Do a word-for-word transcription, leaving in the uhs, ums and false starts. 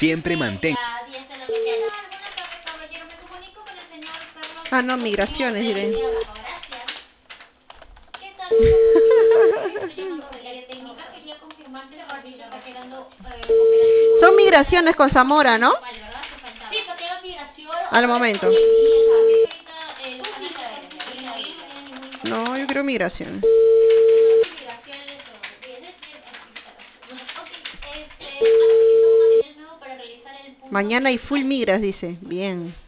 Siempre mantén. Ah, no, migraciones, diré. Son migraciones con Zamora, ¿no? Al momento. No, yo quiero migraciones. Mañana hay full migras, dice. Bien.